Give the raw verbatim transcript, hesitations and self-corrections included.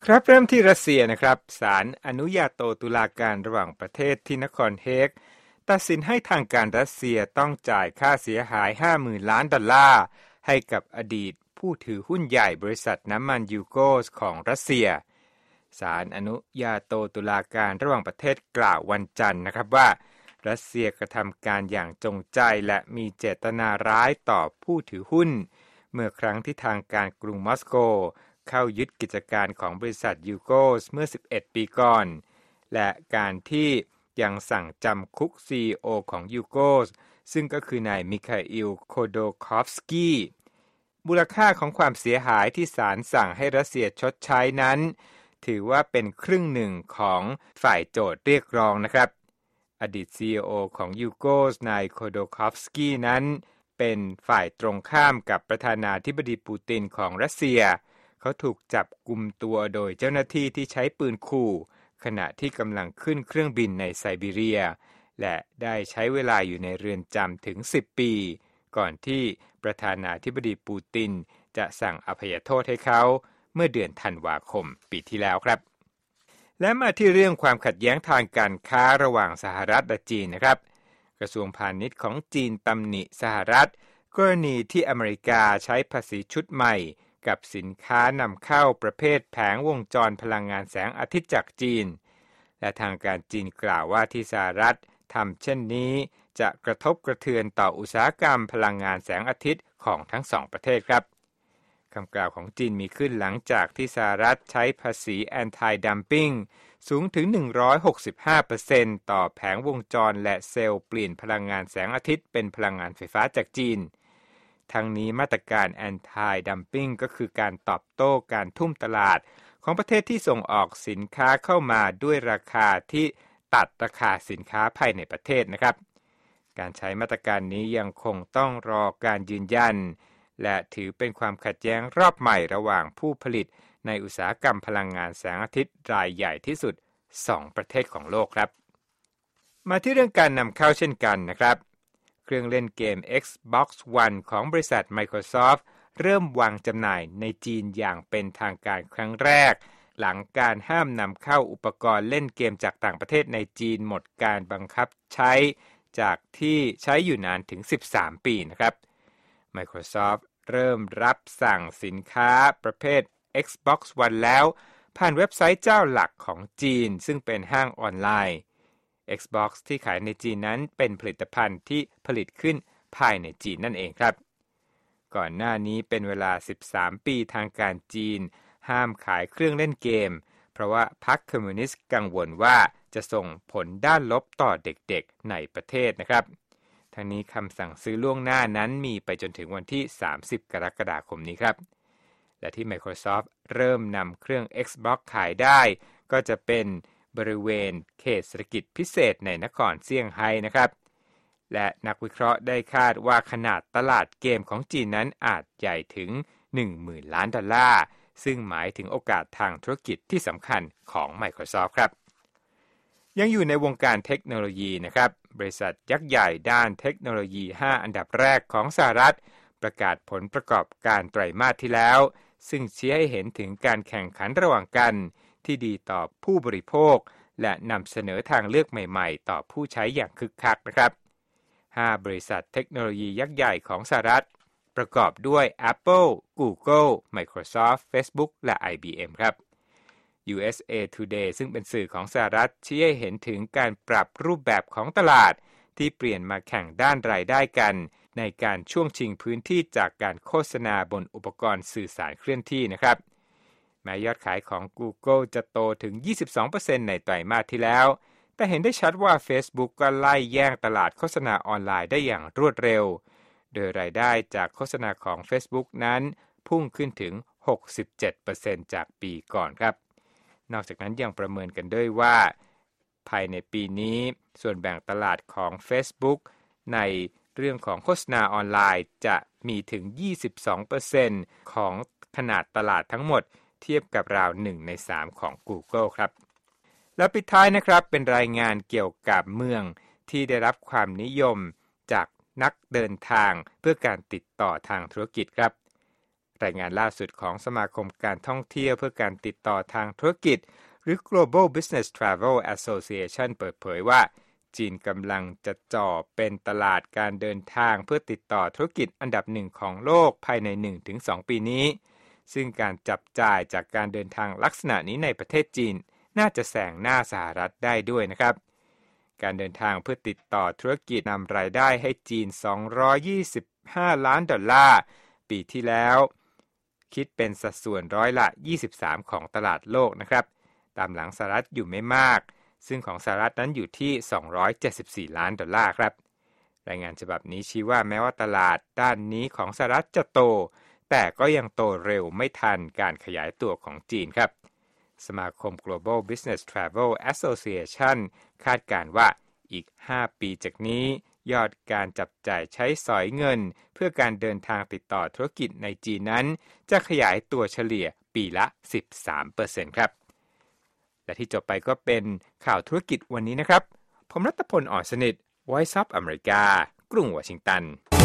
ครับเริ่มที่รัสเซียนะครับศาลอนุญาโตตุลาการระหว่างประเทศที่นครเฮกตัดสินให้ทางการรัสเซียต้องจ่ายค่าเสียหาย ห้าหมื่น ล้านดอลลาร์ให้กับอดีตผู้ถือหุ้นใหญ่บริษัทน้ำมันยูโกสของรัสเซียศาลอนุญาโตตุลาการระหว่างประเทศกล่าววันจันทร์นะครับว่ารัสเซียกระทำการอย่างจงใจและมีเจตนาร้ายต่อผู้ถือหุ้นเมื่อครั้งที่ทางการกรุงมอสโกเข้ายึดกิจการของบริษัทยูโกสเมื่อสิบเอ็ดปีก่อนและการที่ยังสั่งจำคุก ซี อี โอ ของยูโกสซึ่งก็คือนายมิคาอิล โคโดคอฟสกี้มูลค่าของความเสียหายที่ศาลสั่งให้รัสเซียชดใช้นั้นถือว่าเป็นครึ่งหนึ่งของฝ่ายโจทก์เรียกร้องนะครับอดีต ซี อี โอ ของยูโกสนายโคโดคอฟสกี้นั้นเป็นฝ่ายตรงข้ามกับประธานาธิบดีปูตินของรัสเซียเขาถูกจับกุมตัวโดยเจ้าหน้าที่ที่ใช้ปืนขู่ขณะที่กำลังขึ้นเครื่องบินในไซบีเรียและได้ใช้เวลาอยู่ในเรือนจำถึงสิบปีก่อนที่ประธานาธิบดีปูตินจะสั่งอภัยโทษให้เขาเมื่อเดือนธันวาคมปีที่แล้วครับและมาที่เรื่องความขัดแย้งทางการค้าระหว่างสหรัฐและจีนนะครับกระทรวงพาณิชย์ของจีนตำหนิสหรัฐกรณีที่อเมริกาใช้ภาษีชุดใหม่กับสินค้านำเข้าประเภทแผงวงจรพลังงานแสงอาทิตย์จากจีนและทางการจีนกล่าวว่าที่สหรัฐทำเช่นนี้จะกระทบกระเทือนต่ออุตสาหกรรมพลังงานแสงอาทิตย์ของทั้งสองประเทศครับคำกล่าวของจีนมีขึ้นหลังจากที่สหรัฐใช้ภาษี Anti Dumping สูงถึง หนึ่งร้อยหกสิบห้าเปอร์เซ็นต์ ต่อแผงวงจรและเซลล์เปลี่ยนพลังงานแสงอาทิตย์เป็นพลังงานไฟฟ้าจากจีนทั้งนี้มาตรการ Anti Dumping ก็คือการตอบโต้การทุ่มตลาดของประเทศที่ส่งออกสินค้าเข้ามาด้วยราคาที่ตัดราคาสินค้าภายในประเทศนะครับการใช้มาตรการนี้ยังคงต้องรอการยืนยันและถือเป็นความขัดแย้งรอบใหม่ระหว่างผู้ผลิตในอุตสาหกรรมพลังงานแสงอาทิตย์รายใหญ่ที่สุดสองประเทศของโลกครับมาที่เรื่องการนำเข้าเช่นกันนะครับเครื่องเล่นเกม Xbox One ของบริษัท Microsoft เริ่มวางจำหน่ายในจีนอย่างเป็นทางการครั้งแรกหลังการห้ามนำเข้าอุปกรณ์เล่นเกมจากต่างประเทศในจีนหมดการบังคับใช้จากที่ใช้อยู่นานถึงสิบสามปีนะครับ Microsoft เริ่มรับสั่งสินค้าประเภท Xbox One แล้วผ่านเว็บไซต์เจ้าหลักของจีนซึ่งเป็นห้างออนไลน์ Xbox ที่ขายในจีนนั้นเป็นผลิตภัณฑ์ที่ผลิตขึ้นภายในจีนนั่นเองครับก่อนหน้านี้เป็นเวลาสิบสามปีทางการจีนห้ามขายเครื่องเล่นเกมเพราะว่าพรรคคอมมิวนิสต์กังวลว่าจะส่งผลด้านลบต่อเด็กๆในประเทศนะครับทั้งนี้คำสั่งซื้อล่วงหน้านั้นมีไปจนถึงวันที่สามสิบกรกฎาคมนี้ครับและที่ Microsoft เริ่มนำเครื่อง Xbox ขายได้ก็จะเป็นบริเวณเขตเศรษฐกิจพิเศษในนครเซี่ยงไฮ้นะครับและนักวิเคราะห์ได้คาดว่าขนาดตลาดเกมของจีนนั้นอาจใหญ่ถึง หนึ่งหมื่น ล้านดอลลาร์ซึ่งหมายถึงโอกาสทางธุรกิจที่สำคัญของ Microsoft ครับยังอยู่ในวงการเทคโนโลยีนะครับบริษัทยักษ์ใหญ่ด้านเทคโนโลยีห้าอันดับแรกของสหรัฐประกาศผลประกอบการไตรมาสที่แล้วซึ่งชี้ให้เห็นถึงการแข่งขันระหว่างกันที่ดีต่อผู้บริโภคและนำเสนอทางเลือกใหม่ๆต่อผู้ใช้อย่างคึกคักนะครับห้าบริษัทเทคโนโลยียักษ์ใหญ่ของสหรัฐประกอบด้วย Apple, Google, Microsoft, Facebook และ ไอ บี เอ็ม ครับ ยู เอส เอ Today ซึ่งเป็นสื่อของสหรัฐชี้ให้เห็นถึงการปรับรูปแบบของตลาดที่เปลี่ยนมาแข่งด้านรายได้กันในการช่วงชิงพื้นที่จากการโฆษณาบนอุปกรณ์สื่อสารเคลื่อนที่นะครับแม้ยอดขายของ Google จะโตถึง ยี่สิบสองเปอร์เซ็นต์ ในไตรมาสที่แล้วแต่เห็นได้ชัดว่า Facebook ก็ไล่แย่งตลาดโฆษณาออนไลน์ได้อย่างรวดเร็วโดยรายได้จากโฆษณาของ Facebook นั้นพุ่งขึ้นถึง หกสิบเจ็ดเปอร์เซ็นต์ จากปีก่อนครับนอกจากนั้นยังประเมินกันด้วยว่าภายในปีนี้ส่วนแบ่งตลาดของ Facebook ในเรื่องของโฆษณาออนไลน์จะมีถึง ยี่สิบสองเปอร์เซ็นต์ ของขนาดตลาดทั้งหมดเทียบกับราวหนึ่งในสามของ Google ครับแล้วปิดท้ายนะครับเป็นรายงานเกี่ยวกับเมืองที่ได้รับความนิยมจากนักเดินทางเพื่อการติดต่อทางธุรกิจครับรายงานล่าสุดของสมาคมการท่องเที่ยวเพื่อการติดต่อทางธุรกิจหรือ Global Business Travel Association เปิดเผยว่าจีนกำลังจะจ่อเป็นตลาดการเดินทางเพื่อติดต่อธุรกิจอันดับหนึ่งของโลกภายใน หนึ่งถึงสอง ปีนี้ซึ่งการจับจ่ายจากการเดินทางลักษณะนี้ในประเทศจีนน่าจะแซงหน้าสหรัฐได้ด้วยนะครับการเดินทางเพื่อติดต่อธุรกิจนำรายได้ให้จีนสองร้อยยี่สิบห้าล้านดอลลาร์ปีที่แล้วคิดเป็นสัดส่วนร้อยละยี่สิบสามของตลาดโลกนะครับตามหลังสหรัฐอยู่ไม่มากซึ่งของสหรัฐนั้นอยู่ที่สองร้อยเจ็ดสิบสี่ล้านดอลลาร์ครับรายงานฉบับนี้ชี้ว่าแม้ว่าตลาดด้านนี้ของสหรัฐจะโตแต่ก็ยังโตเร็วไม่ทันการขยายตัวของจีนครับสมาคม Global Business Travel Association คาดการณ์ว่าอีกห้าปีจากนี้ยอดการจับจ่ายใช้สอยเงินเพื่อการเดินทางติดต่อธุรกิจในจีนนั้นจะขยายตัวเฉลี่ยปีละ สิบสามเปอร์เซ็นต์ ครับและที่จบไปก็เป็นข่าวธุรกิจวันนี้นะครับผมรัตพล อ่อนสนิท Voice of America กรุงวอชิงตัน